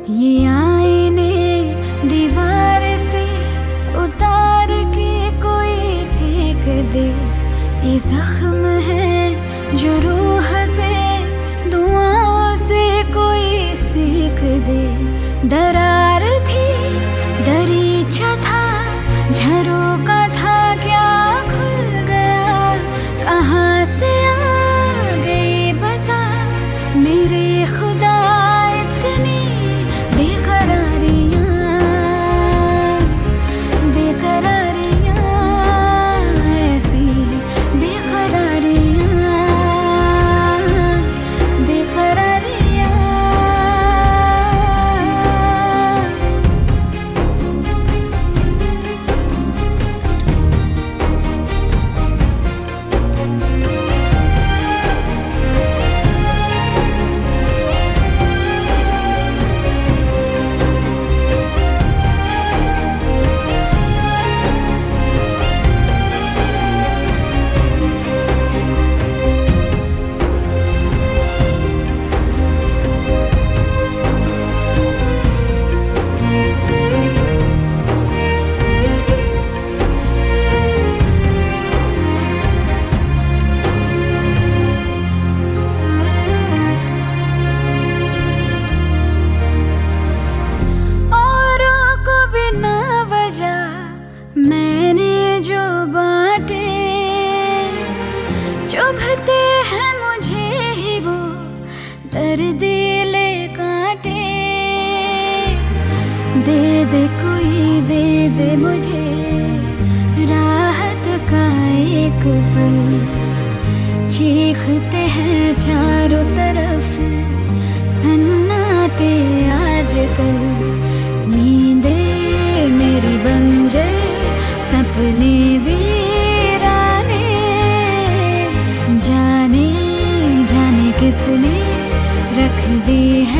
ये आईने दीवार से उतार के कोई फेंक दे। ये जख्म है जो रूह पे दुआओं से कोई सेक दे। दरार थी, दरीचा था, झरोका था, क्या खुल गया, कहाँ से आ गई बता मेरे खुदा। इतनी बेकरारियाँ, बेकरारियाँ, ऐसी बेकरारियाँ, बेकरारियाँ। मैंने जो बांटे चुभते हैं मुझे ही वो दर्द-ए-ले कांटे। दे दे कोई, दे दे मुझे राहत का एक पल। चीखते हैं चारों तरफ सन्नाटे आजकल। नींदे मेरी बंजर, सपने वीराने, जाने जाने किसने रख दी है